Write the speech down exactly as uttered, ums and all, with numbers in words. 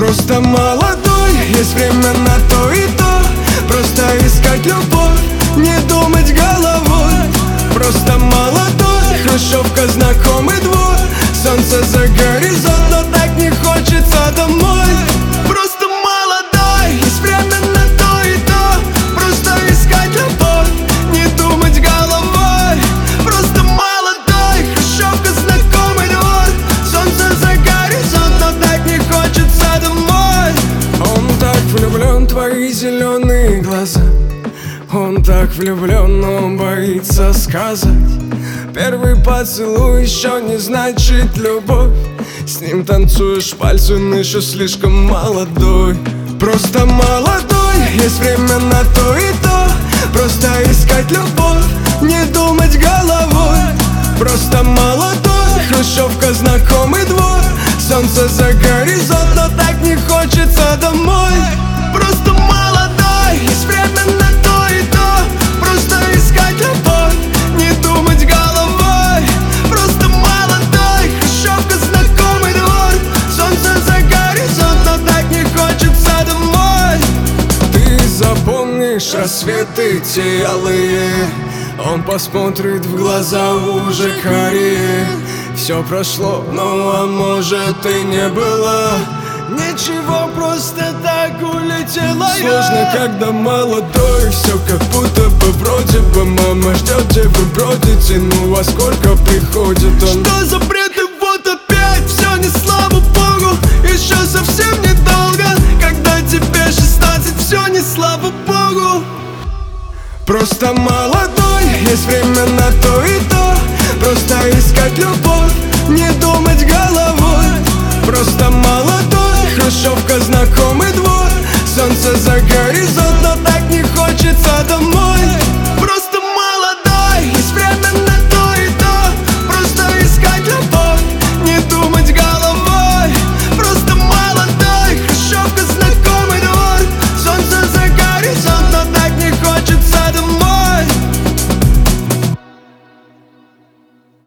Просто молодой, есть время на то и то. Просто искать любовь, не думать головой. Просто молодой, хрущевка, знакомый двор. Солнце за горизонт, но так не хочется домой. Просто молодой, есть время на то и то. Просто искать любовь, не думать головой. Просто молодой, хрущевка, знакомый двор. Солнце за горизонт, но так не хочется домой. Он так влюблен в твои зеленые глаза. Он так влюблен, но боится сказать. Первый поцелуй еще не значит любовь. С ним танцуешь, пальцы еще слишком молодой. Просто молодой, есть время на то и то. Просто искать любовь, не думать головой. Просто молодой, хрущевка, знакомый двор. Солнце за горизонт, но так не хочется домой. Просто молодой, есть время на то и то. Просто искать любовь, не думать головой. Просто молодой, хрущевка, знакомый двор. Солнце за горизонт, но так не хочется домой. Ты запомнишь рассветы те алые. Он посмотрит в глаза уже карие. Все прошло, ну а может и не было. Ничего, просто так улетела я. Сложно, когда молодой. Все как будто бы вроде бы. Мама ждет, где вы бродите. Ну во сколько приходит он? Что за бред, и вот опять все не слава богу. Еще совсем недолго, когда тебе шестнадцать. Все не слава богу. Просто молодой, есть время на то и то. Просто искать любовь, не думать головой. Просто молодой, хрущевка, знакомый